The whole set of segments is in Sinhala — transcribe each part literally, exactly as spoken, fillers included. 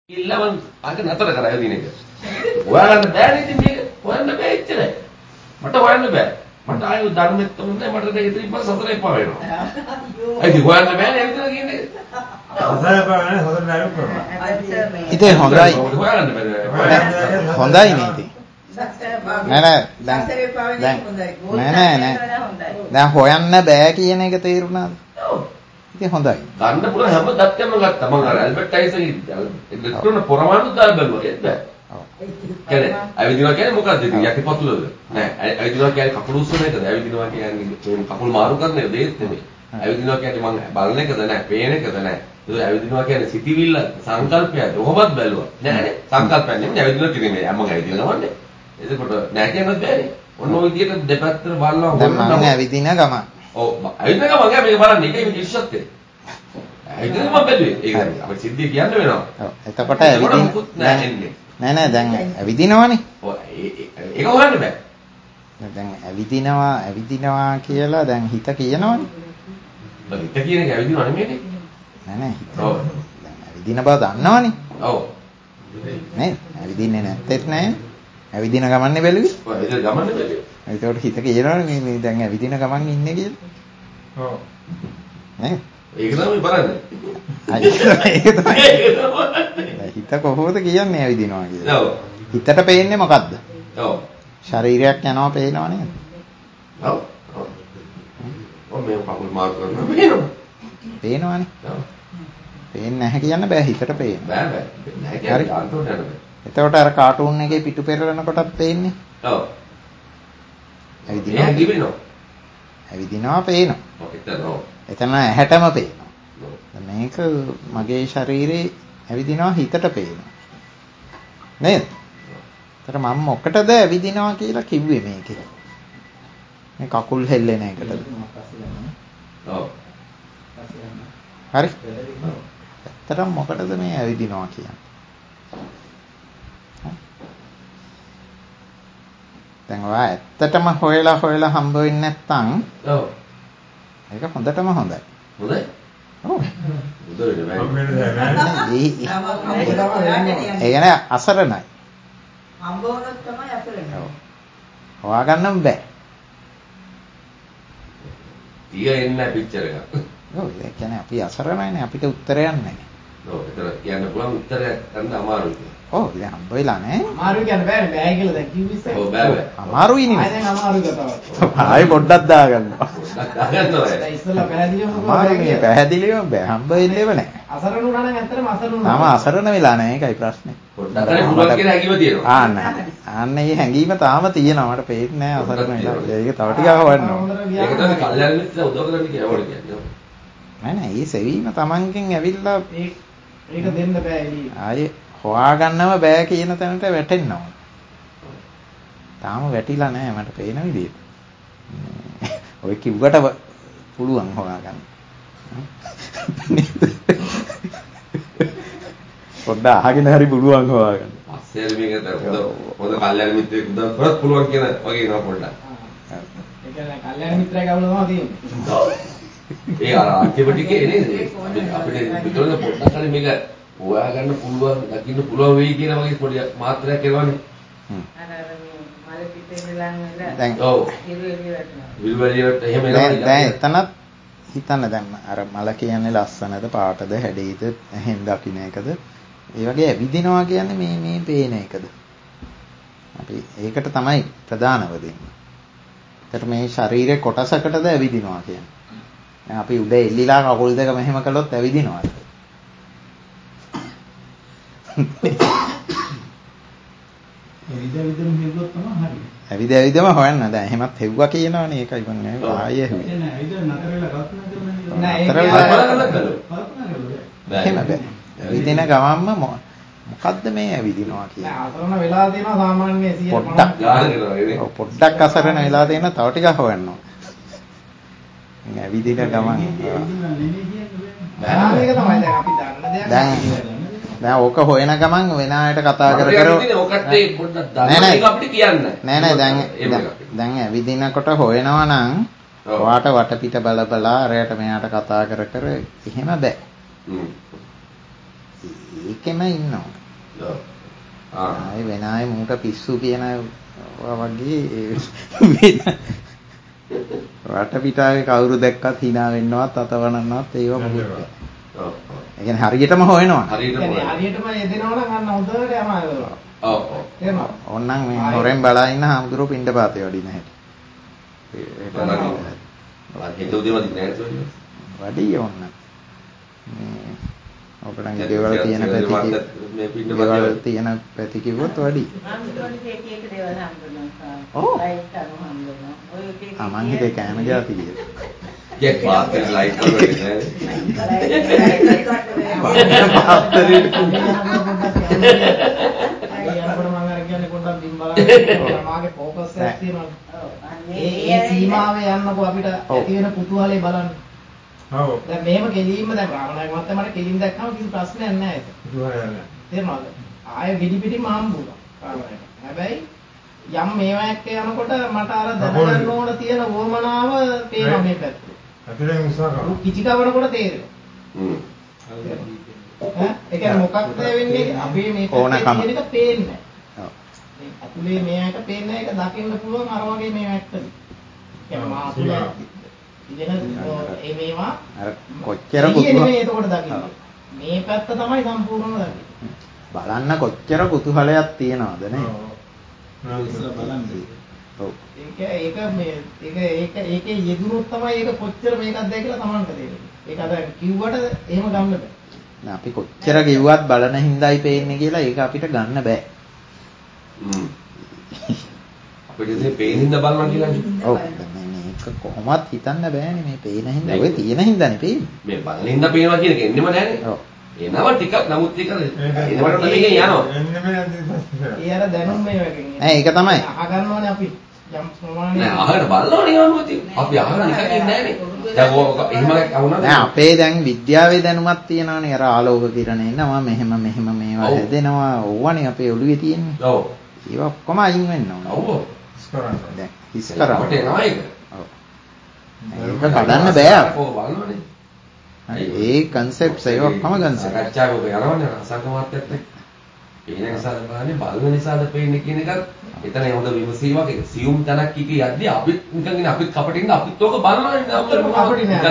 ඉල්ලවන් අද නතර කරා දින එක. හොයාගන්න බෑනේ ඉතින් මේක. හොයන්න බෑ එච්චරයි. මට හොයන්න බෑ. මට ආයෙ ධර්මෙත් තුනේ මට දැන් ඉතින් ඉපස් සතර එපා වෙනවා. අයිති හොයන්න බෑනේ එතන කියන්නේ. සතර එපා වෙනවා සතර නෑ කරනවා. ඉතින් හොඳයි. හොයාගන්න බෑ. හොඳයි නේ ඉතින්. නෑ නෑ දැන් දැන් නෑ නෑ දැන් හොයන්න බෑ කියන එක තේරුණාද? ඔව්. ඉතින් හොඳයි. ගන්න පුළුවන් හැම දත්තයක්ම ගත්තා. මම අර ඇල්බර්ට් අයින්ස්ටයින් ඉලෙක්ට්‍රෝන පරමාණු දාලා බලුවා ඒත් බෑ. ඔව්. කියන්නේ ඇවිදිනවා කියන්නේ මොකක්ද ඉතින් යටිපතුලද? නෑ ඇවිදිනවා කියන්නේ කකුල උස්සන එකද? ඇවිදිනවා කියන්නේ කකුල මාරු කරන එකද? ඒත් නෙමෙයි. ඇවිදිනවා කියන්නේ මම බලන එකද නෑ, පේන එකද නෑ. ඒක ඇවිදිනවා කියන්නේ සිටිවිල්ල සංකල්පයද? කොහොමද බැලුවා? නෑනේ. සංකල්පයක් නෙමෙයි ඇවිදිනවා කියන්නේ මම ඇවිදින ගමන්නේ. එතකොට නෑ කියන්නත් බෑනේ. ඔන්න ඔය විදිහට දෙපැත්තට බලනවා දැන් මම ඇවිදින ගමන්. ඔව් ඇවිදින ගමන් ගෑ මේක බලන්න ඒකයි මේ ඉස්සත් ඒ. ඇවිදින ගමන් බැලුවේ. ඒක අපිට සිද්ධිය කියන්න වෙනවා. ඔව් එතකොට ඇවිදින නෑ නෑ දැන් ඇවිදිනවනේ. ඔව් ඒක හොයන්න බෑ. දැන් ඇවිදිනවා ඇවිදිනවා කියලා දැන් හිත කියනවනේ. හිත කියන එක ඇවිදිනව නෙමෙයිනේ. නෑ නෑ හිත. ඔව්. දැන් ඇවිදින බව දන්නවනේ. ඔව්. නේ ඇවිදින්නේ නැත්තේත් නෑ. ඇවිදින ගමන්නේ බැලුවේ. ඔව් ඒක ගමන්නේ බැලුවේ. ඒකට හිත කියනවනේ මේ මේ දැන් ඇවිදින ගමන් ඉන්නේ කියලා. ඔව්. නේ? ඒක තමයි බලන්නේ. ඒක තමයි. හිත කොහොමද කියන්නේ ඇවිදිනවා කියලා? ඔව්. හිතට පේන්නේ මොකද්ද? ඔව්. ශරීරයක් යනවා පේනව නේද? ඔව්. ඔව් මේ කකුල් මාරු කරනවා පේනවා. පේනවනේ. ඔව්. පේන්නේ නැහැ කියන්න බෑ හිතට පේනවා. බෑ බෑ. නැහැ කියන්නේ අන්තෝට යනවා. එතකොට අර කාටූන් එකේ පිටු පෙරලන කොටත් පේන්නේ. ඔව්. ඇවිදිනවා. ඇවිදිනවා. ඇවිදිනවා පේනවා. ඔව් එතන ඔව්. එතන ඇහැටම පේනවා. මේක මගේ ශරීරේ ඇවිදිනවා හිතට පේනවා. නේද? ඒතර මම මොකටද ඇවිදිනවා කියලා කිව්වේ මේකේ? මේ කකුල් හෙල්ලෙන එකටද? ඔව්. හරි. ඇත්තටම මොකටද මේ ඇවිදිනවා කියන්නේ? දැන් ඔයා ඇත්තටම හොයලා හොයලා හම්බ වෙන්නේ නැත්නම් ඔව්. ඒක හොඳටම හොඳයි. හොඳයි. ඔව්. හොඳයි නෑ. ඒ කියන්නේ අසරණයි. හම්බ වුණොත් තමයි අසරණ. ඔව්. හොයාගන්න බෑ. ඊය එන්න පිච්චර එක. ඔව් ඒ කියන්නේ අපි අසරණයිනේ අපිට උත්තරයක් නැහැ. ඔව් ඒතර කියන්න පුළුවන් උත්තරයක් ගන්න අමාරුයි. ඔව් දැන් හම්බ වෙලා නැහැ. අමාරු කියන්න බෑනේ බෑ කියලා දැන් කිව්විස. ඔව් බෑ බෑ. අමාරුයි නේ. ආයෙ දැන් අමාරු කතාවක්. ආයෙ පොඩ්ඩක් දාගන්නවා. දාගන්නවා. දැන් ඉස්සෙල්ලා පැහැදිලිවම අමාරුයි මේ පැහැදිලිවම බෑ හම්බ වෙන්නේව නැහැ. අසරණ වුණා නම් ඇත්තටම අසරණ වුණා. තාම අසරණ වෙලා නැහැ ඒකයි ප්‍රශ්නේ. පොඩ්ඩක් හරි පුළුවන් කියලා හැඟීම තියෙනවා. ආ නෑ. ආන්න මේ හැඟීම තාම තියෙනවා මට පේන්නේ නැහැ අසරණ වෙලා. ඒක තව ටිකක් හොයන්න ඕනේ. ඒක තමයි කල්යාණ මිත්‍ර උදව් කරන්න කියලා කියන්නේ. නෑ නෑ මේ සෙවීම Tamanගෙන් ඇවිල්ලා ඒක ඒක දෙන්න බෑ එළිය. ආයේ හොයාගන්නම බෑ කියන තැනට වැටෙන්න ඕන. තාම වැටිලා නැහැ මට පේන විදිහට. ඔය කිව්වට පුළුවන් හොයාගන්න. පොඩ්ඩක් අහගෙන හරි පුළුවන් හොයාගන්න. පස්සේ මේකට හොඳ හොඳ කල්යාණ මිත්‍රයෙක් උදව් කරත් පුළුවන් කියන වගේ නෝ පොඩ්ඩක්. ඒ කියන්නේ කල්යාණ මිත්‍රයෙක් අවුල තමයි තියෙන්නේ. ඒ අර අන්තිමටිකේ නේද? අපිට විතරද පොඩ්ඩක් හරි මේක හොයාගන්න පුළුවන්, දකින්න පුළුවන් වෙයි කියන වගේ පොඩි මාත්‍රයක් කරවන්නේ. හ්ම්. අර අර මල පිටේ ඉඳන් ඉඳලා දැන් ඔව්. ඉරුවෙලියට. විල්වලියට එහෙම දැන් එනවා. දැන් එතනත් හිතන්න දැන් අර මල කියන්නේ ලස්සනද පාටද හැඩේද එහෙන් දකින්න එකද ඒ වගේ ඇවිදිනවා කියන්නේ මේ මේ පේන එකද අපි ඒකට තමයි ප්‍රධානව දෙන්නේ. ඒකට මේ ශරීරයේ කොටසකටද ඇවිදිනවා කියන්නේ. දැන් අපි උඩ එල්ලිලා කකුල් දෙක මෙහෙම කළොත් ඇවිදිනවද? ඇවිද ඇවිදම හෙව්වොත් තමයි හරි. ඇවිද ඇවිදම හොයන්න. දැන් එහෙමත් හෙව්වා කියනවනේ ඒකයි මම ආයේ හෙව්වේ. එන්නේ ඇවිද නතර වෙලා කල්පනා කරනවා නේද? නෑ ඒක කල්පනා කල්පනා කරලා. එහෙම බෑ. ඇවිදින ගමන්ම මොකද්ද මේ ඇවිදිනවා කියන්නේ? නෑ අසරණ වෙලා තියෙනවා සාමාන්‍ය සියයට පොඩ්ඩක් ගාන කරනවා නේද? ඔව් පොඩ්ඩක් අසරණ වෙලා තියෙන තව ටිකක් හොයන්න ඕන. මේ ඇවිදින ගමන් බෑ මේක තමයි දැන් අපි දන්න දෙයක්. දැන් දැන් ඕක හොයන ගමන් වෙන අයට කතා කර කර ඔකට ඒ පොඩ්ඩක් දාන්න ඒක අපිට කියන්න. නෑ නෑ දැන් දැන් ඇවිදිනකොට හොයනවා නම් ඔයාට වටපිට බල බලා අරයට මෙයාට කතා කර කර එහෙම බෑ. හ්ම්. ඒකෙම ඉන්නවා. ඔව්. ආ. ආයි වෙන ආයි මූට පිස්සු කියන වගේ වෙන වටපිටාවේ කවුරු දැක්කත් hina වෙන්නවත් අතවනන්නවත් ඒව මොකුත් නැහැ. ඔව්. ඒ කියන්නේ හරියටම හොයනවා. හරියටම හරියටම යෙදෙනවා නම් අන්න හොඳට යනවා. ඔව් ඔව්. එහෙම. ඕන්නම් මේ හොරෙන් බලා ඉන්න හාමුදුරුවෝ පින්ඩපාතේ වඩින හැටි. ඒක හිත උදේම දින්නේ නැහැ. වැඩි ඕන්න. මේ ඔකටන් ගෙවල් තියෙන පැති මේ පින්න ගෙවල් තියෙන පැති කිව්වොත් වැඩි. හම්බුනේ එක එක දේවල් හම්බුනවා. ඔව්. ලයිට් අනු හම්බුනවා. ඔය එක එක. ආ මං හිතේ කෑම ගියාති කියලා. යක් පාත් කරලා ලයිට් වල වෙන්නේ නැහැ. මාගේ ફોකස් එකක් තියෙනවා. ඒ සීමාවේ යන්නකෝ අපිට ඇති වෙන කුතුහලේ බලන්න. ඔව්. දැන් මෙහෙම කෙලින්ම දැන් රාමනායක මහත්තයා මට කෙලින් දැක්කම කිසි ප්‍රශ්නයක් නැහැ ඒක. කුතුහලයක් නැහැ. තේරුණාද? ආයෙ ගෙඩි පිටිම හම්බුණා රාමනායක. හැබැයි යම් මේවායක් යනකොට මට අර දැනගන්න ඕන තියෙන වොමනාව පේනවා මේ පැත්තේ. අපිට උත්සාහ කිචි කවනකොට තේරෙනවා. හ්ම්. ඈ ඒ කියන්නේ මොකක්ද වෙන්නේ අපේ මේ පැත්තේ තියෙන එක පේන්නේ නැහැ. ඔව්. මේ අතුලේ මේක පේන්නේ ඒක දකින්න පුළුවන් අර වගේ මේවාක්ද. කියන්නේ මා අතුලේ ඉතින් ඒ මේවා අර කොච්චර කුතුහල එතකොට දකින්නේ. මේ පැත්ත තමයි සම්පූර්ණම දකින්නේ. බලන්න කොච්චර කුතුහලයක් තියනවද නේ? ඔව්. ඒක ඒක මේ ඒක ඒක ඒකේ යෙදුනොත් තමයි ඒක කොච්චර මේකක්ද කියලා Tamanට තේරෙන්නේ. ඒක අද කිව්වට එහෙම ගන්න බෑ. නෑ අපි කොච්චර කිව්වත් බලන හින්දායි පේන්නේ කියලා ඒක අපිට ගන්න බෑ. හ්ම්. අපිට ඉතින් පේනින්ද බලනවා කියලානේ. ඔව්. මේක කොහොමවත් හිතන්න බෑනේ මේ පේන හින්දා. ඔය තියෙන හින්දානේ පේන්නේ. මේ බලනින්ද පේනවා කියන එක එන්නෙම නැහැනේ. ඔව්. එනවා ටිකක් නමුත් ඒක එනවට නෙමෙයි යනවා. එන්නේ මේ ඒ අර දැනුම් මේවකින්. නෑ ඒක තමයි. අහගන්නවනේ අපි. යම් ප්‍රමාණයක්. නෑ අහකට බලනවනේ යනවා ඉතින්. අපි අහගෙන නිකන් ඉන්නේ නැහැනේ. දැන් ඕක එහෙම වුණා නෑ අපේ දැන් විද්‍යාවේ දැනුමක් තියෙනවානේ අර ආලෝක කිරණ එනවා මෙහෙම මෙහෙම මේවා හැදෙනවා ඕවනේ අපේ ඔළුවේ තියෙන්නේ. ඔව්. ඒවා ඔක්කොම අයින් වෙන්න ඕන. ඔව්. ස්කරන්න. දැන් හිස් කරා. අපිට එනවා ඒක. ඔව්. ඒක කඩන්න බෑ. ඔව් බලනවනේ. ඒ concepts ඒ ඔක්කොම concepts. සාකච්ඡාවක යනවනේ අසංගමාත්‍යත් එක්ක. පේන නිසාද බලන්නේ බලන නිසාද පේන්නේ කියන එකත් එතන හොඳ විමසීමක් ඒක සියුම් තැනක් කී කී යද්දි අපිත් නිකන් ඉන්නේ අපිත් කපටින් අපිත් ඕක බලනවනේ කපටි නෑ.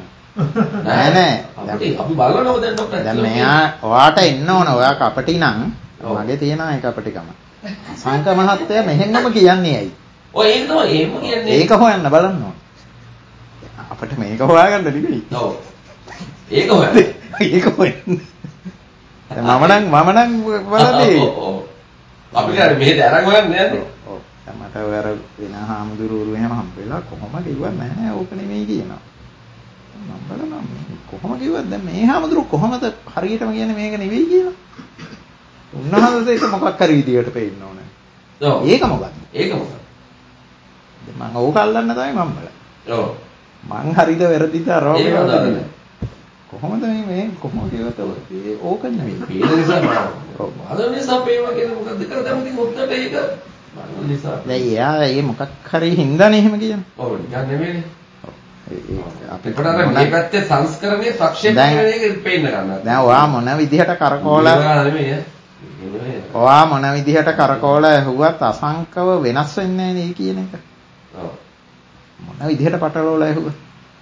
නෑ නෑ. අපි අපි බලනවද දැන් ડોක්ටර්? දැන් මෙයා ඔයාට එන්න ඕන. ඔයා කපටි නම් මගේ තියෙනවා ඒ කපටිකම. සංක මහත්තයා මෙහෙන්නම කියන්නේ ඇයි? ඔය ඒක තමයි එහෙම කියන්නේ. ඒක හොයන්න බලන්න ඕන. අපිට මේක හොයාගන්න නෙමෙයි. ඔව්. ඒක හොයන්න. ඒක හොයන්න. මම නම් මම නම් බලන්නේ. ඔව් ඔව්. අපි කියන්නේ මෙහෙට අරන් හොයන්නේ නැද්ද? ඔව්. දැන් මට ඔය අර වෙන හාමුදුරුවෝ එහෙම හම්බෙලා කොහොම කිව්වත් නෑ නෑ ඕක නෙමෙයි කියනවා. මම බලනවා මේ කොහොම කිව්වත් දැන් මේ හාමුදුරුවෝ කොහොමද හරියටම කියන්නේ මේක නෙවෙයි කියලා. උන්වහන්සේ ඒක මොකක් හරි විදියට පෙන්නන්න ඕනේ. ඔව්. ඒක මොකක්ද? ඒක මොකක්ද? දැන් මම ඕක අල්ලන්න තමයි මම බලන්නේ. ඔව්. මං හරිද වැරදිද අරෝගේ ඒක හොඳයි. කොහොමද මේ මේ කොහොම කිව්වද ඒ ඕක නෙවෙයි. පේන නිසා ඔව්. බලන නිසා පේනවා කියන්නේ මොකද්ද කියලා දැන් ඉතින් ඔක්කට ඒක බලන නිසා. දැන් එයා ඒ මොකක් හරි හින්දානේ එහෙම කියන්නේ. ඔව් නිකන් නෙමෙයිනේ. අපිට අපිට අර මේ පැත්තේ සංස්කරණයේ ප්‍රක්ෂේපණය වෙන එක පේන්න ගන්නවා. දැන් ඔයා මොන විදිහට කරකෝලා නෙමෙයි නේ. ඔයා මොන විදිහට කරකෝලා ඇහුවත් අසංකව වෙනස් වෙන්නේ නැහැ නේ කියන එක. ඔව්. මොන විදිහට පටලවලා ඇහුවා.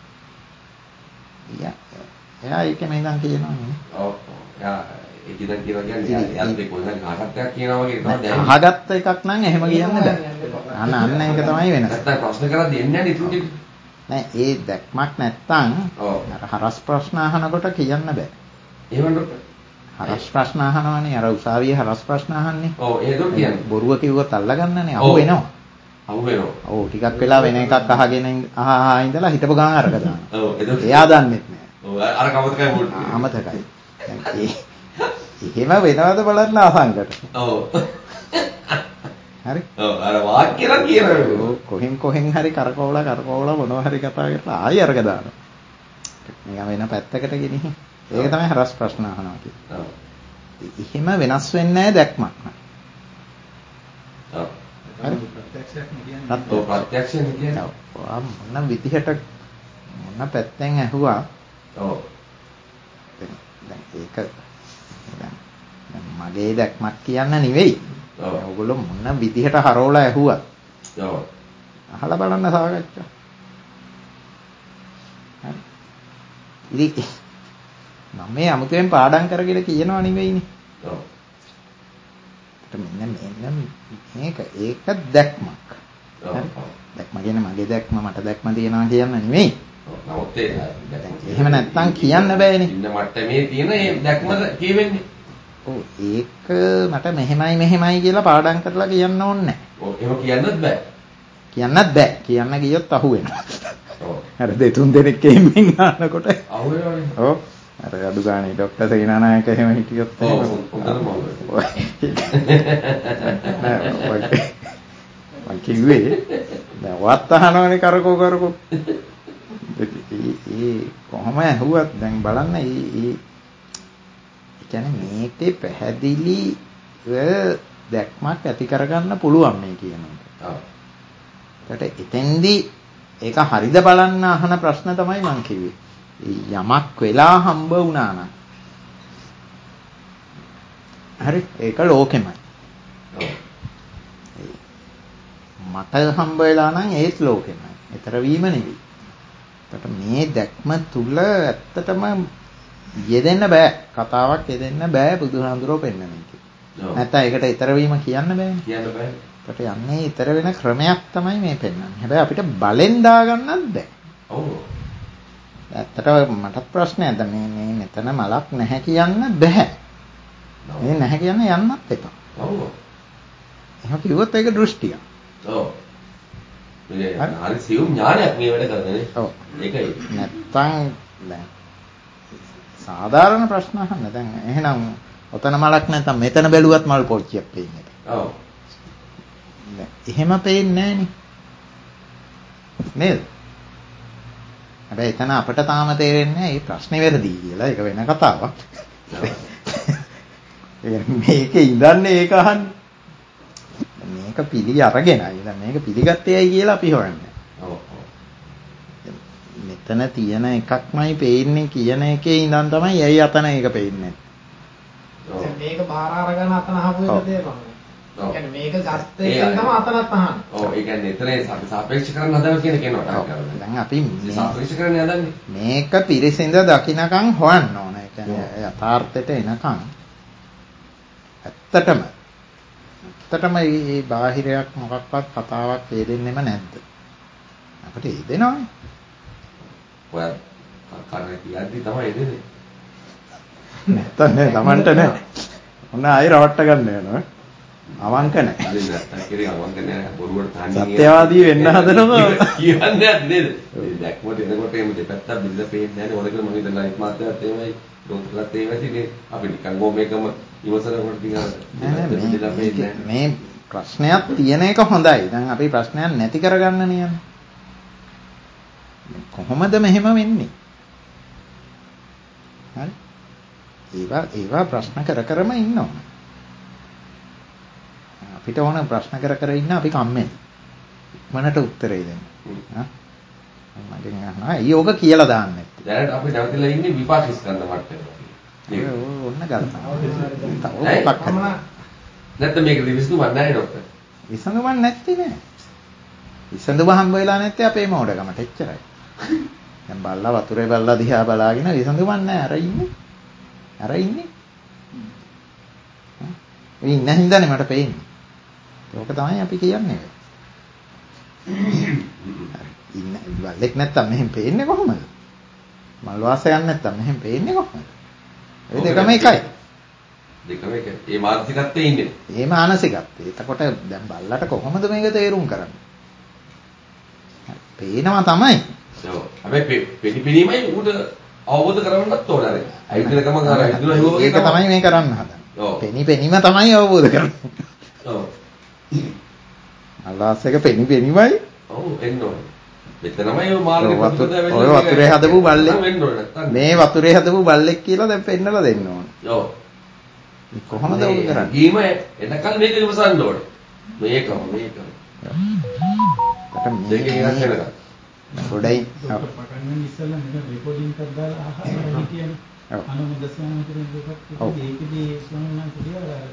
යා එයා ඒක මේකන් කියනවා නේ. ඔව්. යා ඒක ඉතින් කියලා කියන්නේ යාත් ඒ කොහෙන්ද කාටක් එකක් කියනවා වගේ තමයි දැන්. අහගත්ත එකක් නම් එහෙම කියන්න බෑ. අන්න අන්න ඒක තමයි වෙනස. නැත්තම් ප්‍රශ්න කරද්දී එන්නේ නැහැ නේ ඉතුරු නෑ ඒ දැක්මක් නැත්තම් අර හරස් ප්‍රශ්න අහනකොට කියන්න බෑ. එහෙමද? හරස් ප්‍රශ්න අහනවනේ අර උසාවියේ හරස් ප්‍රශ්න අහන්නේ. ඔව් ඒක කියන්නේ. බොරුව කිව්වොත් අල්ලගන්නනේ අහු වෙනවා. අහු වෙනවා. ඔව් ටිකක් වෙලා වෙන එකක් අහගෙන අහ අහ ඉඳලා හිටපු ගමන් අරක දානවා. ඔව් ඒක. එයා දන්නෙත් නෑ. ඔව් අර කවදකයි මොකද? අමතකයි. දැන් ඒ එහෙම වෙනවද බලන්න අසංකට. ඔව්. හරි. ඔව් අර වාක්‍ය නම් කියනවා. ඔව් කොහෙන් කොහෙන් හරි කරකවලා කරකවලා මොනවා හරි කතා කරලා ආයෙ අරක දානවා. නිකන් වෙන පැත්තකට ගෙනිහින්. ඒක තමයි හරස් ප්‍රශ්න අහනවා කියන්නේ. ඔව්. එහෙම වෙනස් වෙන්නේ නැහැ දැක්මක්. ඔව්. හරි. ප්‍රත්‍යක්ෂයක් කියන්නේ. ඔව් ප්‍රත්‍යක්ෂයෙන් කියන්නේ. ඔව් මොන විදිහට මොන පැත්තෙන් ඇහුවා. ඔව්. දැන් ඒක මගේ දැක්මක් කියන්න නෙවෙයි. ඔව්. ඔයගොල්ලෝ මොන විදිහට හරවලා ඇහුවත්. ඔව්. අහලා බලන්න සාකච්ඡා. හරි. ඉතින් මම මේ අමුතුවෙන් පාඩම් කරගෙන කියනවා නෙවෙයිනේ. ඔව්. මෙන්න මෙන්න මේක ඒක දැක්මක්. ඔව්. දැක්ම කියන්නේ මගේ දැක්ම මට දැක්ම තියනවා කියන්න නෙවෙයි. නමුත් ඒ එහෙම නැත්තම් කියන්න බෑනේ. ඉන්න මට්ටමේ තියෙන මේ දැක්මද කියවෙන්නේ. ඔව් ඒක මට මෙහෙමයි මෙහෙමයි කියලා පාඩම් කරලා කියන්න ඕනේ නැහැ. ඔව් එහෙම කියන්නත් බෑ. කියන්නත් බෑ. කියන්න ගියොත් අහු වෙනවා. ඔව්. අර දෙතුන් දෙනෙක් එම්ෙන් ගන්නකොට අහු වෙනවනේ. ඔව්. අර අඩු ගානේ ડોක්ටර් සේනානායක එහෙම හිටියොත් ඔව් හොඳටම අහු වෙනවා. මම කිව්වේ දැන් වත් අහනවනේ කරකෝ කරකෝ. ඒ කොහොම ඇහුවත් දැන් බලන්න ඒ ඒ කියන්නේ මේකේ පැහැදිලි දැක්මක් ඇති කරගන්න පුළුවන් මේ කියන එක. ඔව්. ඒකට එතෙන්දී ඒක හරිද බලන්න අහන ප්‍රශ්න තමයි මම කිව්වේ. යමක් වෙලා හම්බ වුණා නම් හරි ඒක ලෝකෙමයි. මට හම්බ වෙලා නම් ඒත් ලෝකෙමයි. ඊතර වීම නෙවෙයි. ඒකට මේ දැක්ම තුල ඇත්තටම යෙදෙන්න බෑ. කතාවක් යෙදෙන්න බෑ බුදුහාඳුරෝ පෙන්නන එක. නැත්නම් ඒකට ඊතර වීම කියන්න බෑනේ. කියන්න බෑ. ඒකට යන්නේ ඊතර වෙන ක්‍රමයක් තමයි මේ පෙන්නන්නේ. හැබැයි අපිට බලෙන් දාගන්නත් බෑ. ඔව්. ඇත්තට මටත් ප්‍රශ්නයක් දැන් මේ මේ මෙතන මලක් නැහැ කියන්න බෑ. මේ නැහැ කියන්න යන්නත් එපා. ඔව්. එහෙම කිව්වොත් ඒක දෘෂ්ටියක්. ඔව්. මේ හරි සියුම් ඥානයක් මේ වැඩ කරන්නේ. ඔව්. ඒකයි. නැත්තම් දැන් සාධාරණ ප්‍රශ්න අහන්න. දැන් එහෙනම් ඔතන මලක් නැත්තම් මෙතන බැලුවත් මල් පොච්චියක් පේන්නේ. ඔව්. එහෙම පේන්නේ නෑනේ. නේද? හැබැයි එතන අපිට තාම තේරෙන්නේ නැහැ මේ ප්‍රශ්නේ වැරදි කියලා. ඒක වෙන කතාවක්. මේකේ ඉඳන්නේ ඒක අහන්නේ. මේක පිළි අරගෙනයි. දැන් මේක පිළිගත්තේයි කියලා අපි හොයන්නේ. ඔව්. මෙතන තියෙන එකක්මයි පේන්නේ කියන එකේ ඉඳන් තමයි ඇයි අතන ඒක පේන්නේ. ඔව්. මේක බාර අරගෙන අතන අහපු එක තේරෙනවා. ඔව්. ඒ කියන්නේ මේක ගත්තේ තමයි අතනත් අහන්නේ. ඔව් ඒ කියන්නේ එතන සාපේක්ෂ කරන්න හදන කියන කෙනාට. දැන් අපි සාපේක්ෂ කරන්න හදන්නේ. මේක පිරිසිඳ දකින්නකම් හොයන්න ඕන. ඒ කියන්නේ යථාර්ථයට එනකම් ඇත්තටම ඇත්තටම මේ බාහිරයක් මොකක්වත් කතාවක් හේදෙන්නෙම නැද්ද? අපිට හේදෙනවනේ. ඔය කරන්නේ කියද්දි තමයි එදෙන්නේ. නැත්තම් නෑ Tamanට නෑ. ඔන්න ආයෙ රවට්ට ගන්න යනවා. අවංක නෑ. හරි නැත්තම් කිරි අවංක නෑ බොරුවට තන්නේ. සත්‍යවාදී වෙන්න හදනවා. කියන්නේ නේද? ඒ දැක්මට එනකොට එමු දෙපැත්තක් බිල්ල පේන්නේ නැහැ. ඕනකම මම හිතලා ලයිට් මාත්‍යත් එහෙමයි. ඩොක්ටර්ලත් එහෙමයි. අපි නිකන් ගෝ මේකම ඉවසනකොට ටික මේ ප්‍රශ්නයක් තියෙන එක හොඳයි. දැන් අපි ප්‍රශ්නයක් නැති කරගන්න නියම. කොහොමද මෙහෙම වෙන්නේ? හරි. ඒවා ඒවා ප්‍රශ්න කර කරම ඉන්නවා. අපිට ඕන ප්‍රශ්න කර කර ඉන්න අපි කම්මැලි. මනට උත්තරේ දෙන්න. හා? මගෙන් අහනවා. "අයියෝ ඔක කියලා දාන්න නැත්තේ." දැනට අපි නැවතිලා ඉන්නේ විපාක ස්කන්ධ මට්ටමේ. ඔන්න ගල්පා. නැත්නම් මේක විසඳුමක් නැහැ ડોක්ටර්. විසඳුමක් නැත්තේ නෑ. විසඳුම හම්බ වෙලා නැත්තේ අපේ මෝඩකමට එච්චරයි. දැන් බල්ලා වතුරේ බල්ලා දිහා බලාගෙන විසඳුමක් නෑ අර ඉන්නේ. අර ඉන්නේ. ඒ ඉන්න හින්දානේ මට පේන්නේ. ඒක තමයි අපි කියන්නේ. ඉන්න බල්ලෙක් නැත්තම් මෙහෙම පේන්නේ කොහොමද? මල් වාසයක් නැත්තම් මෙහෙම පේන්නේ කොහොමද? ඒ දෙකම එකයි. දෙකම එකයි. ඒ මානසිකත්වයේ ඉන්නේ. ඒ මානසිකත්වය. එතකොට දැන් බල්ලට කොහොමද මේක තේරුම් කරන්නේ? පේනවා තමයි. ඔව්. හැබැයි පිළිපිරීමයි උඩ අවබෝධ කරගන්නත් ඕන අර. අයිතිල ගම අර ඉදුණා හිව වගේ ඒක තමයි මේ කරන්න හදන්නේ. ඔව්. පෙනි පෙනීම තමයි අවබෝධ කරන්නේ. ඔව්. අල්ලාස් එක පෙනි පෙනීමයි. ඔව් එන්න ඕනේ. මෙතනමයි ඔය මාර්ගේ ප්‍රතිපදාව වෙන්නේ. ඔය වතුරේ හදපු බල්ලෙක් වෙන්න ඕනේ නැත්තම්. මේ වතුරේ හදපු බල්ලෙක් කියලා දැන් පෙන්නලා දෙන්න ඕනේ. ඔව්. කොහොමද උන් කරන්නේ? ගීම එනකල් මේක ඉවසන්න ඕනේ. මේකම මේකම. දෙකේ ඉවත් වෙනවා. ගොඩයි. පටන් ගන්න ඉස්සෙල්ලා මේක රෙකෝඩින් එකක් දාලා අහලා හිටියනේ. අනුමුදස්වාමී කියන එකත් ඒකදී ස්වාමීන් වහන්සේ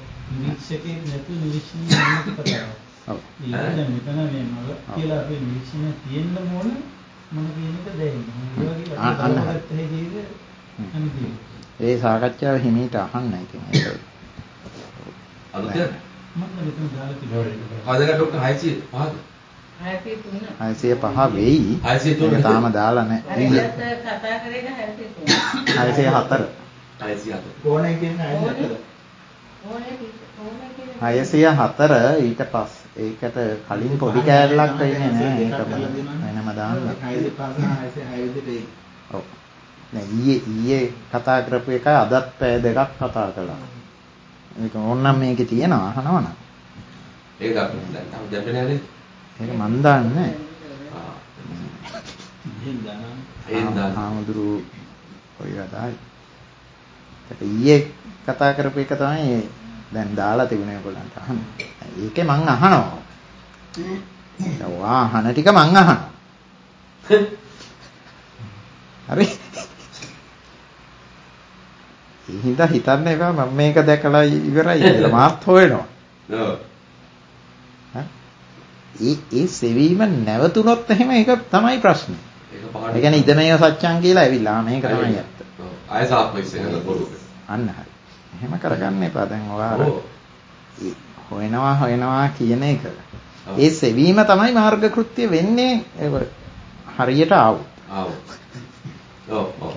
නිරීක්ෂකයෙක් නැතුව නිරීක්ෂණය කරන්න කතාව. ඔව්. ඒක දැන් මෙතන මේ මල කියලා අපි නිරීක්ෂණය තියෙන්න ඕන මොන කියන එක දැනෙන්නේ. ඒ වගේ වටපිටාවකට හේතුවේ අනිදී. ඒ සාකච්ඡාව හිමීට අහන්න ඉතින් ඒක. අලුතෙන් මම මෙතන දාලා තිබුණා. කවදාද ડોක්ටර් හයසිය පහද? හයසිය තුන. හයසිය පහ වෙයි. හයසිය තුන ඒක තාම දාලා නැහැ. හරියට කතා කරේක හයසිය තුන. හයසිය හතර. හයසිය හතර. ඕනේ කියන්නේ හයසිය හතර. ඕනේ ඕනේ කියන්නේ හයසිය හතර ඊට පස්සේ ඒකට කලින් පොඩි කෑල්ලක් වෙන්නේ නැහැ. ඒක වෙනම දාන්න. හයසිය පහ හයසිය හය විදිහට ඒක. ඔව්. නෑ ඊයේ ඊයේ කතා කරපු එකයි අදත් පැය දෙකක් කතා කළා. ඒක ඕනනම් මේකේ තියෙනවා අහනවනම්. ඒක අපිට දැන් තාම දැම්පේ නේද? ඒක මන් දන්නේ. ආ. එහෙන් දානවා. එහෙන් දානවා. හාමුදුරු ඔය කතායි. ඒක ඊයේ කතා කරපු එක තමයි දැන් දාලා තිබුණේ ඔයගොල්ලන්ට අහන්න. ඒකේ මං අහනවා. ඔයා අහන ටික මං අහනවා. හරි. ඒ හින්දා හිතන්න එපා මම මේක දැකලා ඉවරයි කියලා මාත් හොයනවා. ඔව්. ඒ ඒ සෙවීම නැවතුනොත් එහෙම ඒක තමයි ප්‍රශ්නේ. ඒක පහට. ඒ කියන්නේ ඉදමේව සත්‍යං කියලා ඇවිල්ලා මේක තමයි ඇත්ත. ඔව්. ආයසාත්ම ඉස්සෙල්ලා බොරුක. අන්න හරි. එහෙම කරගන්න එපා දැන් ඔයාලා. හොයනවා හොයනවා කියන එක. ඒ සෙවීම තමයි මාර්ග කෘත්‍ය වෙන්නේ හරියට ආවොත්. ආව්. ඔව් ඔව්.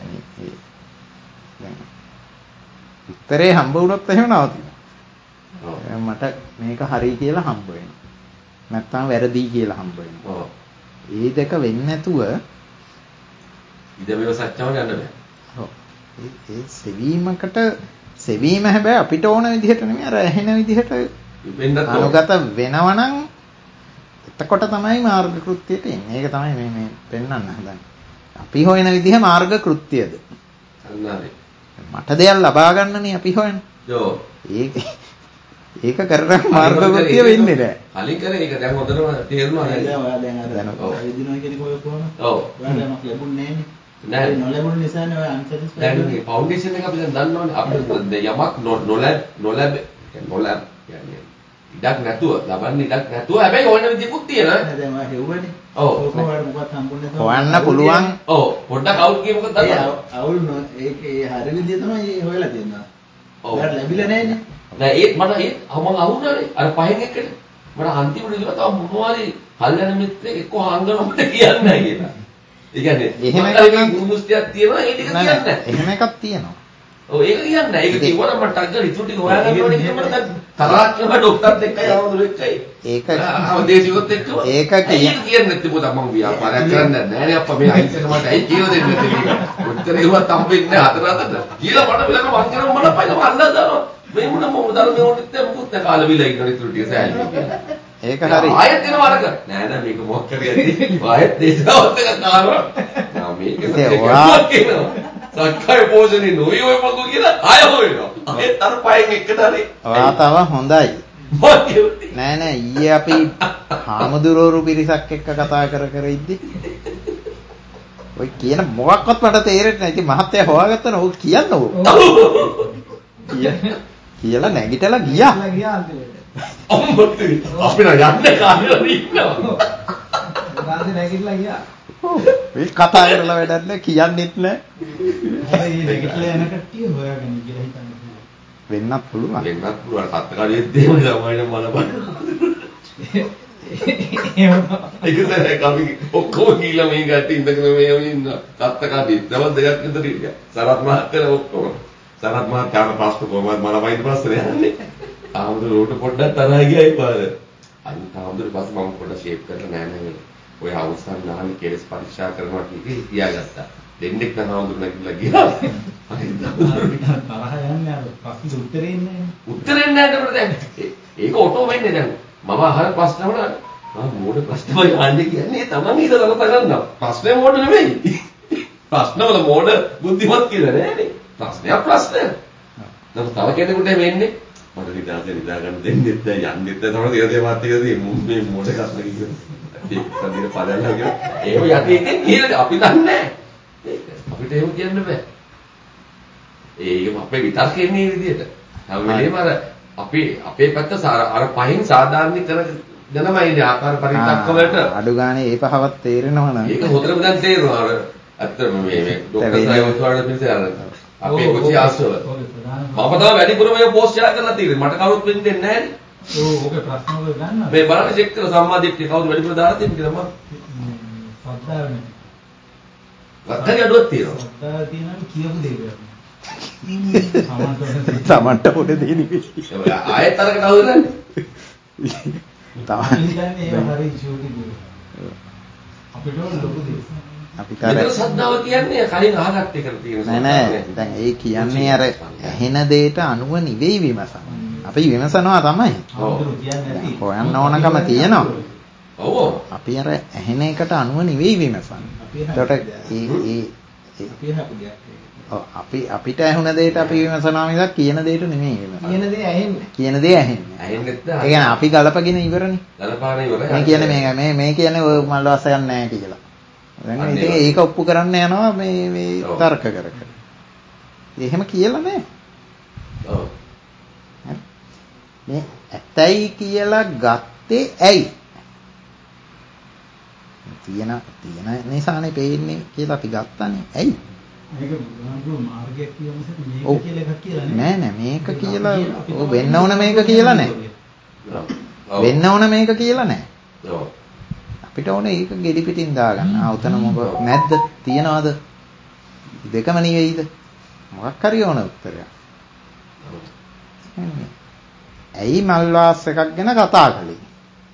උත්තරේ හම්බ වුණොත් එහෙම නවතිනවා. ඔව්. මට මේක හරි කියලා හම්බ වෙනවා. නැත්තම් වැරදි කියලා හම්බ වෙනවා. ඔව්. ඒ දෙක වෙන්නේ නැතුව ඉදමෙව සත්‍යම යන්න බෑ. ඔව්. ඒ ඒ සෙවීමකට සෙවීම හැබැයි අපිට ඕන විදිහට නෙමෙයි අර ඇහෙන විදිහට අනුගත වෙනවනම් එතකොට තමයි මාර්ග කෘත්‍යයට එන්නේ. ඒක තමයි මේ මේ පෙන්වන්න හදන්නේ. අපි හොයන විදිහ මාර්ග කෘත්‍යද? අන්නනේ. මට දෙයක් ලබා ගන්නනේ අපි හොයන්නේ. ඔව්. ඒක ඒක කරලා මාර්ග කෘත්‍ය වෙන්නේ නැහැ. කලින් කරේ ඒක දැන් හොඳටම තේරුණා නේද? දැන් ඔයා දැන් අර විදිනවා කියන්නේ කොහොම කොහොම? ඔව්. ඔයාලට යමක් ලැබුණේ නැහැනේ. නෑ. නොලැබුණ නිසානේ ඔය අන්සැටිස්ෆයිඩ්. දැන් මේ ෆවුන්ඩේෂන් එක අපි දැන් දන්නවනේ අපිට යමක් නොලැබ නොලැබ නොලැබ කියන්නේ ඉඩක් නැතුව ලබන්නේ ඉඩක් නැතුව හැබැයි ඕන විදියකුත් තියෙනවා. දැන් ඔයා හෙව්වනේ. ඔව්. කොහොමද මොකක්ද හම්බුනේ නැතුව. හොයන්න පුළුවන්. ඔව්. පොඩ්ඩක් අවුට් ගියේ මොකද ඒ දන්නවද? අවුල් ඒකේ හරි විදිය තමයි හොයලා තියෙනවා. ඔව්. ඔයාලට ලැබිලා නැහැනේ. නෑ ඒත් මට ඒත් මම අහුණානේ අර පහෙන් එක්කනේ. මට අන්තිමට ඉඳලා තව මොනවාරි කල්යන මිත්‍රෙක් එක්ක හංගනොත් කියන්නේ නැහැ කියලා. ඒ කියන්නේ එහෙම එකක් ගුමුස්තියක් තියෙනවා ඒ ටික කියන්නේ නැහැ. එහෙම එකක් තියෙනවා. ඔව් ඒක කියන්නේ නැහැ. ඒක කිව්වනම් මට ටග්ගල ඉතුරු ටික හොයාගන්න ඕනේ කියලා මට දැන් තරහක් කියනවා ડોක්ටර්ත් එක්කයි ආවදුර එක්කයි. ඒක අවදේශිකොත් එක්කම. ඒක කියන්නේ නැත්නම් මොකද මම ව්‍යාපාරයක් කරන්නේ නැහැ නේ අප්පා මේ අයිස් එක මට ඇයි කියලා දෙන්නේ නැති කියලා. ඔච්චර ඒවත් හම්බෙන්නේ හතර හතර. කියලා මට විලක මං කරන මම පයින් මල්ලා දානවා. මේ මොන මොකද අර මේ උඩිත් මොකුත් නැහැ කාල විල ඉන්න ඉතුරු ටික සෑහලු කියලා. ඒක හරි. ආයෙත් එනවා අරක. නෑ නෑ මේක මොකක් කරේ ඇති. ආයෙත් දේශාවත් එක දානවා. නෑ මේක කියනවා. සක්කාය පෝෂණේ නොවි ඔය මොකෝ කියලා ආයෙ හොයනවා. ආයෙත් අර පයෙන් එකට හරි. ඔයා තව හොඳයි. නෑ නෑ ඊයේ අපි හාමුදුරුවරු පිරිසක් එක්ක කතා කර කර ඉද්දි ඔය කියන මොකක්වත් මට තේරෙන්නේ නැහැ. ඉතින් මහත්තයා හොයාගත්තා නෝ කියන්න ඕක. කියලා නැගිටලා ගියා. ගියා අන්තිමට. අම්මත් අපි නෑ යන්නේ කාර්යවල ඉන්නවා. රාත්‍රී නැගිටලා ගියා. ඔව් මේ කතා කරලා වැඩක් නැහැ කියන්නෙත් නැහැ. හැබැයි මේ නැගිටලා යන කට්ටිය හොයාගන්න කියලා හිතන්න පුළුවන්. වෙන්නත් පුළුවන්. වෙන්නත් පුළුවන්. සත්ත කඩේත් දෙම ළමයින මල බලන්න. ඒකද අපි ඔක්කොම ගිහලා මේ ගැටි ඉඳගෙන මේ ඉන්න සත්ත කඩේ දවස් දෙකක් විතර ඉඳියා. සරත් මහත්තයා ඔක්කොම. සරත් මහත්තයාට ප්‍රශ්න කොහමද මල වයින් ප්‍රශ්නේ යන්නේ. ආමුදුරට පොඩ්ඩක් තරහ ගියයි පාර. අනිත් ආමුදුරට පස්සේ මම පොඩ්ඩක් ෂේප් කරලා නෑ නෑ. ඔය අවසන් නාලේ කෙලස් පරීක්ෂා කරනවා කීකේ තියාගත්තා. දෙන්නෙක් නම් ආමුදුර නැගිටලා ගියා. තරහ යන්නේ අර ප්‍රශ්න උත්තරේ ඉන්නේ. උත්තරේ නැහැ නේද දැන්. ඒක ඔටෝ වෙන්නේ දැන්. මම අහන ප්‍රශ්න වල මම මෝඩ ප්‍රශ්න වල යන්නේ කියන්නේ තමන් ඉඳලා ගන්නවා. ප්‍රශ්නේ මෝඩ නෙමෙයි. ප්‍රශ්න වල මෝඩ බුද්ධිමත් කියලා නෑනේ. ප්‍රශ්නයක් ප්‍රශ්නයක්. දැන් තව කෙනෙකුට වෙන්නේ මට නිදාගෙන නිදා ගන්න දෙන්නෙත් නැහැ යන්නෙත් නැහැ තමයි දේව දේවත් එකදී මේ මොඩ කස්න කියන ඒක සම්දිර පදල්ලා කියන ඒව යටි එකෙන් කියලා අපි දන්නේ නැහැ ඒක අපිට එහෙම කියන්න බෑ ඒක අපේ විතර්කේ ඉන්නේ විදියට හැම වෙලේම අර අපේ අපේ පැත්ත අර පහින් සාධාරණීකරණ ජනමයිනේ ආකාර පරිත්‍යාග වලට අඩු ගානේ ඒ පහවත් තේරෙනවා නම් ඒක හොඳටම දැන් තේරෙනවා අර ඇත්තටම මේ මේ ડોක්ටර් සායවත් වලට පිළිසෙ අර අපේ කුචි ආශ්‍රව මම තමයි වැඩිපුරම මේ පෝස්ට් ෂෙයා කරලා තියෙන්නේ මට කවුරුත් වෙන්නේ නැහැ නේ ඔව් ඕකේ ප්‍රශ්න වල ගන්නවා මේ බලන්න චෙක් කරලා සම්මාදිට්ඨිය කවුද වැඩිපුර දාලා තියෙන්නේ කියලා මම සද්දාවනේ වත්තගේ අඩුවක් තියෙනවා සද්දාව තියෙනවා කියපු දේ කරන්නේ සමන්ට පොඩ දේ නෙවෙයි ආයෙත් අරකට අවුලන්නේ තමයි ඉතින් ඒ හරි ජෝටි ගෝ අපිට ලොකු දෙයක් අපි කර මෙතන සද්දාව කියන්නේ කලින් අහගත්ත එකට තියෙන නෑ නෑ දැන් ඒ කියන්නේ අර ඇහෙන දෙයට අනුව නෙවෙයි විමසන. අපි විමසනවා තමයි. හවුරු කියන්නේ නැති. හොයන්න ඕනකම තියෙනවා. ඔව්. අපි අර ඇහෙන එකට අනුව නෙවෙයි විමසන්නේ. එතකොට ඒ ඒ අපි හපු දෙයක්. ඔව් අපි අපිට ඇහුණ දෙයට අපි විමසනවා මිසක් කියන දෙයට නෙමෙයි විමසන්නේ. කියන දේ ඇහෙන්නේ. කියන දේ ඇහෙන්නේ. ඇහෙන්නෙත් ඒ කියන්නේ අපි ගලපගෙන ඉවරනේ. ගලපාන ඉවරයි. මේ කියන්නේ මේ මේ මේ කියන්නේ ඔය මල් වාස යන්නේ නැහැ කියලා. දැන් ඉතින් ඒක ඔප්පු කරන්න යනවා මේ මේ තර්ක කර කර. එහෙම කියලා නෑ. ඔව්. මේ ඇතයි කියලා ගත්තේ ඇයි? තියෙන තියෙන නිසානේ පේන්නේ කියලා අපි ගත්තනේ. ඇයි? මේක බුදුහාමුදුරු මාර්ගයක් කියන මිසක මේක ඔව්. කියලා එකක් කියලා නේ. නෑ නෑ මේක කියලා ඔව් වෙන්න ඕන මේක කියලා නෑ. ඔව්. වෙන්න ඕන මේක කියලා නෑ. ඔව්. අපිට ඕනේ ඒක ගෙඩි පිටින් දාගන්න. ආ උතන මොකක් නැද්ද? තියනවාද? දෙකම නෙවෙයිද? මොකක් හරි ඕන උත්තරයක්. ඇයි මල් වාස් එකක් ගැන කතා කළේ?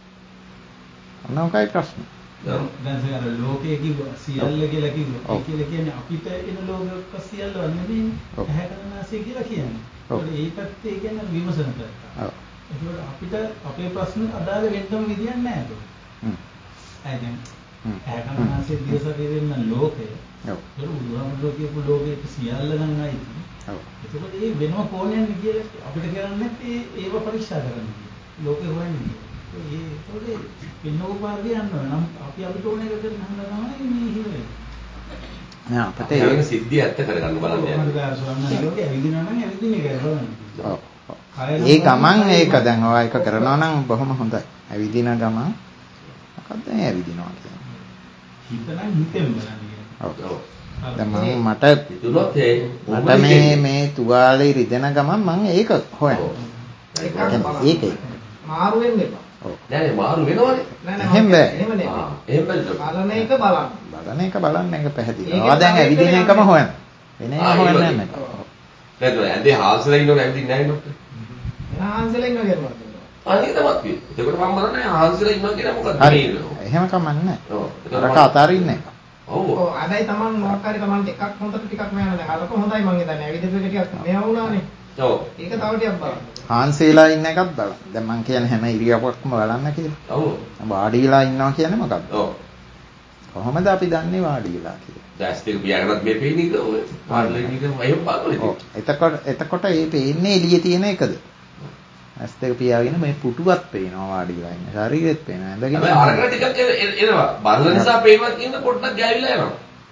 මොනවායි ප්‍රශ්නේ? දැන් සර ලෝකයේ කිව්ව සියල්ල කියලා කිව්වා. ඒ කියලා කියන්නේ අපිට එන ලෝකයක් සියල්ල නෙමෙයි. ඇහැකරනාසය කියලා කියන්නේ. ඒ පැත්තේ කියන්නේ විමසන පැත්ත. ඔව්. ඒකෝට අපිට අපේ ප්‍රශ්න අදාළ වෙන්නම විදියක් නැහැ ඒක. හ්ම්. ඒ කියන්නේ ඇහැකරනාසය දිය ශරීරයෙන් නම් ලෝකය. ඔව්. ඒක උදාහරණ කියපු ලෝකයේ සියල්ල නම් නැයි. ඔව්. ඒකෝට ඒ වෙනම කෝණයක් කියලා අපිට කරන්නේ ඒ ඒව පරීක්ෂා කරන්න. ලෝකේ හොයන්නේ. ඒ ඒකෝට පින්නෝපාදී යනවා නම් අපි අපිට ඕන එක කරන්න හදනවා තමයි මේ හිමේ. නෑ අපිට ඒක සිද්ධිය ඇත්ත කරගන්න බලන්න. මොකද ස්වාමීන් ලෝකේ ඇවිදිනවා නම් ඇවිදින එක බලන්න. ඔව්. ඒ ගමන් ඒක දැන් ඔය එක කරනවා නම් බොහොම හොඳයි. ඇවිදින ගමන් මොකක්ද ඇවිදිනවා කියන්නේ? හිතනම් හිතෙන් බලන්නේ. ඔව්. දැන් මම මට හිතුනොත් මට මේ මේ තුවාලේ රිදෙන ගමන් මම ඒක හොයනවා. ඒකයි. මාරු වෙන්න එපා. නෑ නෑ මාරු වෙනවනේ. නෑ නෑ එහෙම බෑ. එහෙම නෙමෙයි. එහෙම බෑ. බලන එක බලන්න. බලන එක බලන්න එක පැහැදිලි. ආ දැන් ඇවිදින එකම හොයන්න. වෙන එක හොයන්නේ නැහැ. නේද? ඇඳේ හාල්සලා ඉන්නකොට ඇවිදින්නේ නැහැ නේද? එන හාන්සලා ඉන්නවා කියනවා. අනිත් තමත් කිව්වේ. ඒකට මම බලන්නේ හාල්සලා ඉන්නවා කියලා මොකක්ද හරි. මේ? එහෙම කමන්නේ නැහැ. ඔව්. අරක අතාරින්නේ නැහැ. ඔව්. ඔව් අදයි Taman මොකක් හරි Taman එකක් හොඳට ටිකක් මෙයන් නැහැ. අරක හොඳයි මං හිතන්නේ. ඇවිදපු එක ටිකක් මෙයා වුණානේ. ඔව්. ඒක තව ටිකක් බලන්න. හාන්සේලා ඉන්න එකත් බලන්න. දැන් මං කියන්නේ හැම ඉරියව්වක්ම බලන්න කියලා. ඔව්. වාඩි වෙලා ඉන්නවා කියන්නේ මොකක්ද? ඔව්. කොහොමද අපි දන්නේ වාඩි වෙලා කියලා? දැස් දෙක පියාගන්නත් මේ පේන්නේ නේද ඔය? පාඩලෙන් එක එහෙම බලනවා. ඔව්. එතකොට එතකොට ඒ පේන්නේ එළියේ තියෙන එකද? ඇස් දෙක පියාගෙන මේ පුටුවක් පේනවා වාඩි වෙලා ඉන්න. ශරීරෙත් පේනවා. ඇඳගෙන හැබැයි අරකට ටිකක් එනවා. බලන නිසා පේනවා කියන පොඩ්ඩක් ගෑවිලා යනවා.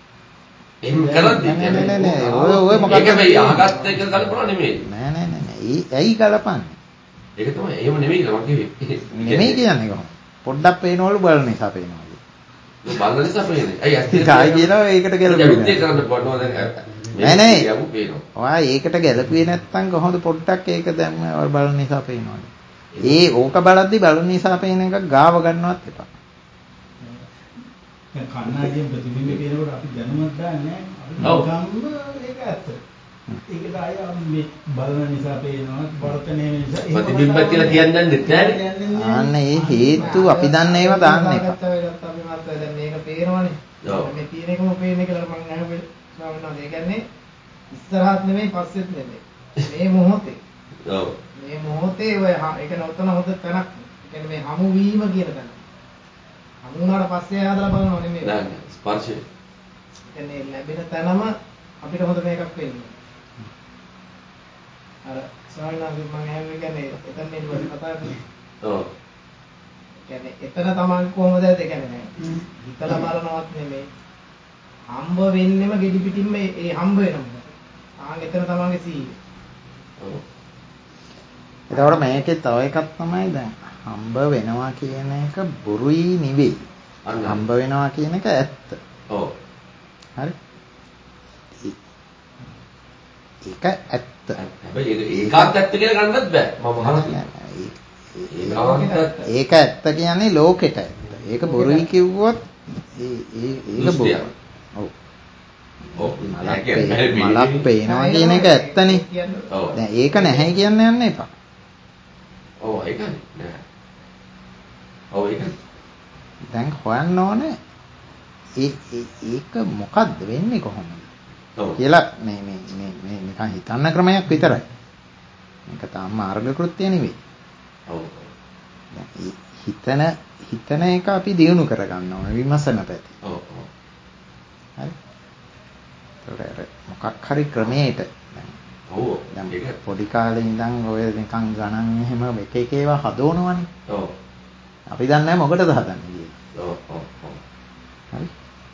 එහෙම කරද්දි නෑ නෑ නෑ ඔය ඔය මොකක්ද? ඒක මේ අහගත්ත එක ගලපනවා නෙමෙයි. නෑ නෑ නෑ නෑ. ඒ ඇයි ගලපන්නේ? ඒක තමයි එහෙම නෙමෙයි කියලා මම කිව්වේ. නෙමෙයි කියන්නේ කොහොමද? පොඩ්ඩක් පේනවලු බලන නිසා පේනවා. බලන නිසා පේන්නේ. ඇයි ඇස් දෙක ආයි කියනවා ඒකට ගැලපෙන්නේ. ඒක කරන්න බලනවා දැන්. නෑ නෑ. යමු පේනවා. ඔයා ඒකට ගැලපුවේ නැත්තම් කොහොමද පොඩ්ඩක් ඒක දැන් බලන නිසා පේනවද? ඒ ඕක බලද්දි බලන නිසා පේන එක ගාව ගන්නවත් එපා. දැන් කන්නාඩියෙන් ප්‍රතිබිම්බ කියනකොට අපි දැනුමක් දාන්නේ නැහැ. අපි ගම්ම ඒක ඇත්ත. ඒකට ආය මේ බලන නිසා පේනවා වර්තනයේ නිසා ප්‍රතිබිම්බ කියලා කියන්නේ නැන්නේ. ආන්න ඒ හේතු අපි දන්න ඒවා දාන්න එපා. අපි මාත් දැන් මේක පේනවනේ. මේ තියෙන එකම පේන්නේ කියලා මම අහුවේ ස්වාමීන් ඒ කියන්නේ ඉස්සරහත් නෙමෙයි පස්සෙත් නෙමෙයි. මේ මොහොතේ. ඔව්. මේ මොහොතේ ඔය ඒක නවතන හොඳ තැනක්. ඒ කියන්නේ මේ හමු වීම කියන තැන. හමු වුණාට පස්සේ ආදලා බලනව නෙමෙයි. නෑ ස්පර්ශය. ඒ කියන්නේ ලැබෙන තැනම අපිට හොඳ මේකක් වෙන්නේ. අර ස්වාමීන් වහන්සේ මම ඇහුවේ කියන්නේ එතන නෙවෙයි කතා කරන්නේ. ඔව්. කියන්නේ එතන Taman කොහොමද ඒ කියන්නේ හිතලා බලනවත් නෙමෙයි. හම්බ වෙන්නෙම ගෙඩි පිටින්ම ඒ හම්බ වෙනවා. ආන් එතන Tamanගේ සීය. ඔව්. එතකොට මේකේ තව එකක් තමයි දැන් හම්බ වෙනවා කියන එක බොරුයි නෙවෙයි. හම්බ වෙනවා කියන එක ඇත්ත. ඔව්. හරි. ඒක ඇත්ත. හැබැයි ඒක ඒකාන්ත ඇත්ත කියලා ගන්නත් බෑ. මම අහලා ඒක ඇත්ත කියන්නේ ලෝකෙට ඇත්ත. ඒක බොරුයි කිව්වොත් ඒ ඒ ඒක බොරු. ඔව්. ඔව්. මලක් පේනවා කියන එක ඇත්තනේ. ඔව්. දැන් ඒක නැහැ කියන්න යන්න එපා. ඔව් ඒකනේ. නෑ. ඔව් ඒකනේ. දැන් හොයන්න ඕනේ ඒ ඒක මොකද්ද වෙන්නේ කොහොමද? ඔව්. කියලා මේ මේ මේ මේ නිකන් හිතන්න ක්‍රමයක් විතරයි. මේක තාම මාර්ග කෘත්‍ය නෙවෙයි. ඔව්. දැන් හිතන හිතන එක අපි දියුණු කරගන්න ඕනේ විමසන පැති. ඔව් ඔව්. හරි. ඒතර මොකක් හරි ක්‍රමයකට දැන් ඔව්. දැන් පොඩි කාලේ ඉඳන් ඔය නිකන් ගණන් එහෙම එක එක ඒවා හදවනවනේ. ඔව්. අපි දන්නේ නැහැ මොකටද හදන්නේ කියලා. ඔව් ඔව් ඔව්. හරි.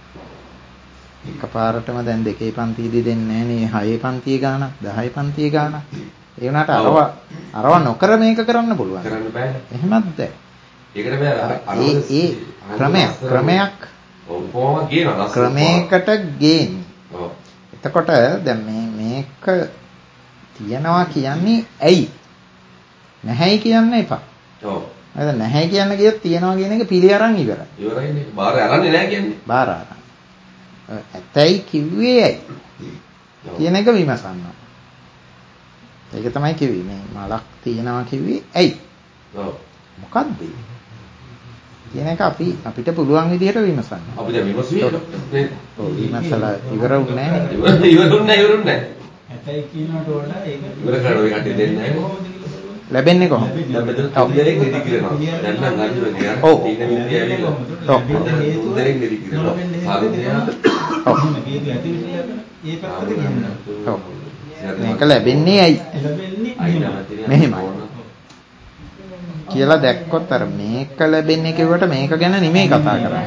එකපාරටම දැන් දෙකේ පන්තියේදී දෙන්නේ නැහැ නේ හයේ පන්තියේ ගාණක් දහයේ පන්තියේ ගාණක්. ඒ වුණාට අරව අරව නොකර මේක කරන්න පුළුවන්. කරන්න බෑනේ. එහෙමත් බෑ. ඒකට බෑ අර ඒ ඒ ක්‍රමයක් ක්‍රමයක් ඔව් කොහොමද කියනවා ක්‍රමයකට ගේන්න. ඔව්. එතකොට දැන් මේ මේක තියනවා කියන්නේ ඇයි? නැහැයි කියන්න එපා. ඔව්. නේද? නැහැ කියන්න කියොත් තියනවා කියන එක පිළි අරන් ඉවරයි. ඉවරයිනේ. බාර අරන්නේ නැහැ කියන්නේ. බාර අරන්. ඇත්තයි කිව්වේ ඇයි? කියන එක විමසන්න. ඒක තමයි කිව්වේ මේ මලක් තියනවා කිව්වේ ඇයි? ඔව්. මොකද්ද? කියන එක අපි අපිට පුළුවන් විදිහට විමසන්න. අපි දැන් විමසුවේ නේ. ඔව් විමසලා ඉවර වුණේ නැහැ. ඉවරුන්නේ නැහැ ඉවරුන්නේ නැහැ. ඇතයි කියනකට වඩා ඒක ඉවර කරනවා ඒ කට්ටිය දෙන්නේ නැහැ. ලැබෙන්නේ කොහොමද? දැන් මෙතන තුන්දෙනෙක් නිදි කිරනවා. දැන් නම් අන්තිම නිකන් ඔව්. තීන විද්‍ය ඇවිල්ලා. ඔව්. තුන්දෙනෙක් නිදි කිරනවා. හරියටම ඔව්. ඒ පැත්තට ගියනවා. ඔව්. මේක ලැබෙන්නේ ඇයි? ලැබෙන්නේ මෙහෙමයි. කියලා දැක්කොත් අර මේක ලැබෙන්නේ කියවට මේක ගැන නෙමෙයි කතා කරන්නේ.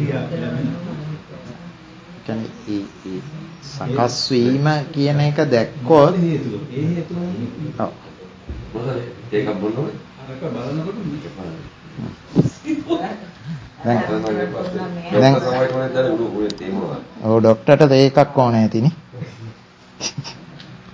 කියන්නේ ඒ ඒ සකස් වීම කියන එක දැක්කොත් හේතුව. ඒ හේතුව ඔව්. මොකද ඒක බොන්නෝනේ. අරක බලනකොට මේක බලන්න. දැන් දැන් තමයි කොහෙන්ද උඩ උඩ තේමනවා. ඔව් ડોක්ටර්ට දෙකක් ඕනේ ඇතිනේ.